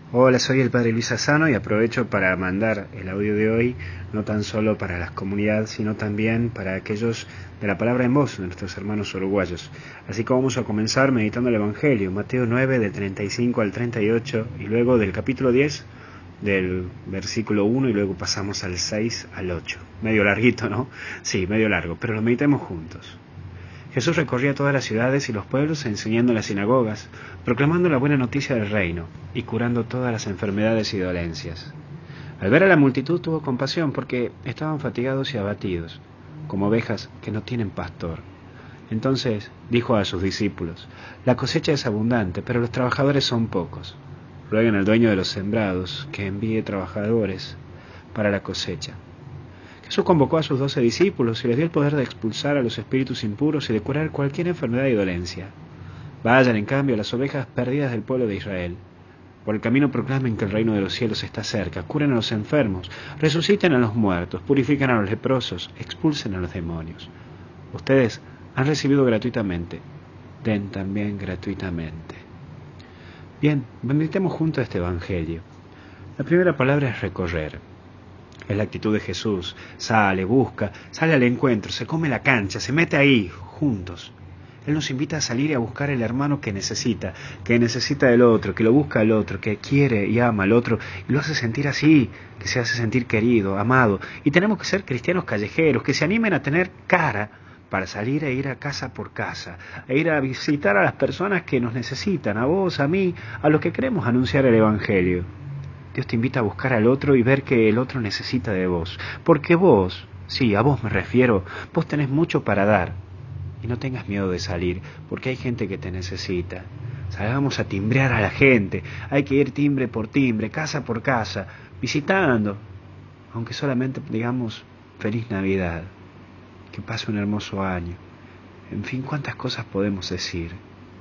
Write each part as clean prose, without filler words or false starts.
Hola, soy el Padre Luis Asano y aprovecho para mandar el audio de hoy, no tan solo para las comunidades, sino también para aquellos de la palabra en voz, de nuestros hermanos uruguayos. Así que vamos a comenzar meditando el Evangelio, Mateo 9, del 35 al 38, y luego del capítulo 10, del versículo 1, y luego pasamos al 6 al 8. Medio larguito, ¿no? Sí, medio largo, pero lo meditemos juntos. Jesús recorría todas las ciudades y los pueblos enseñando en las sinagogas, proclamando la buena noticia del reino y curando todas las enfermedades y dolencias. Al ver a la multitud tuvo compasión porque estaban fatigados y abatidos, como ovejas que no tienen pastor. Entonces dijo a sus discípulos: la cosecha es abundante, pero los trabajadores son pocos. Rueguen al dueño de los sembrados que envíe trabajadores para la cosecha. Jesús convocó a sus 12 discípulos y les dio el poder de expulsar a los espíritus impuros y de curar cualquier enfermedad y dolencia. Vayan, en cambio, a las ovejas perdidas del pueblo de Israel. Por el camino proclamen que el reino de los cielos está cerca, curen a los enfermos, resuciten a los muertos, purifiquen a los leprosos, expulsen a los demonios. Ustedes han recibido gratuitamente, den también gratuitamente. Bien, meditemos juntos este Evangelio. La primera palabra es recorrer. Es la actitud de Jesús. Sale, busca, sale al encuentro, se come la cancha, se mete ahí, juntos. Él nos invita a salir y a buscar el hermano que necesita del otro, que lo busca al otro, que quiere y ama al otro, y lo hace sentir así, que se hace sentir querido, amado. Y tenemos que ser cristianos callejeros, que se animen a tener cara para salir e ir a casa por casa, e ir a visitar a las personas que nos necesitan, a vos, a mí, a los que queremos anunciar el Evangelio. Dios te invita a buscar al otro y ver que el otro necesita de vos. Porque vos, sí, a vos me refiero, vos tenés mucho para dar. Y no tengas miedo de salir, porque hay gente que te necesita. Salgamos a timbrear a la gente. Hay que ir timbre por timbre, casa por casa, visitando. Aunque solamente digamos feliz Navidad, que pase un hermoso año. En fin, cuántas cosas podemos decir.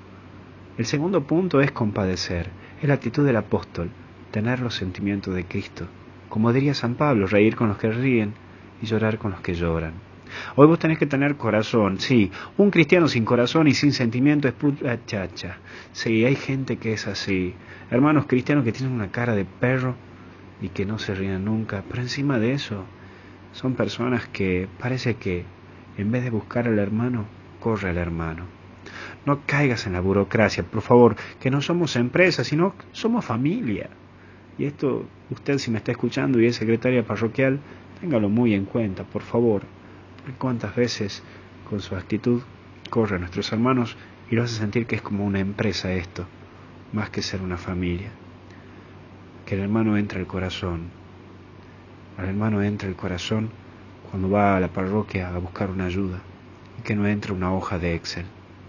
El segundo punto es compadecer. Es la actitud del apóstol. Tener los sentimientos de Cristo. Como diría San Pablo, reír con los que ríen y llorar con los que lloran. Hoy vos tenés que tener corazón, sí. Un cristiano sin corazón y sin sentimiento es pura chacha. Sí, hay gente que es así. Hermanos cristianos que tienen una cara de perro y que no se ríen nunca. Pero encima de eso, son personas que parece que en vez de buscar al hermano, corre al hermano. No caigas en la burocracia, por favor, que no somos empresas, sino somos familia. Y esto, usted si me está escuchando y es secretaria parroquial, téngalo muy en cuenta, por favor. Porque cuántas veces con su actitud corre a nuestros hermanos y lo hace sentir que es como una empresa esto, más que ser una familia. Que el hermano entre al corazón. Al hermano entra el corazón cuando va a la parroquia a buscar una ayuda y que no entre una hoja de Excel.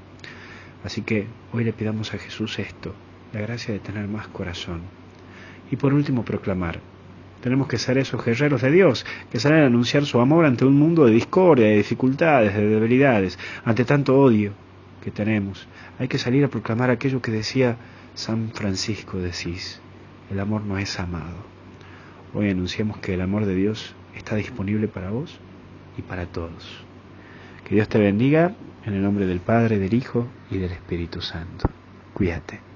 Así que hoy le pidamos a Jesús esto, la gracia de tener más corazón. Y por último, proclamar. Tenemos que ser esos guerreros de Dios, que salen a anunciar su amor ante un mundo de discordia, de dificultades, de debilidades, ante tanto odio que tenemos. Hay que salir a proclamar aquello que decía San Francisco de Asís: el amor no es amado. Hoy anunciamos que el amor de Dios está disponible para vos y para todos. Que Dios te bendiga, en el nombre del Padre, del Hijo y del Espíritu Santo. Cuídate.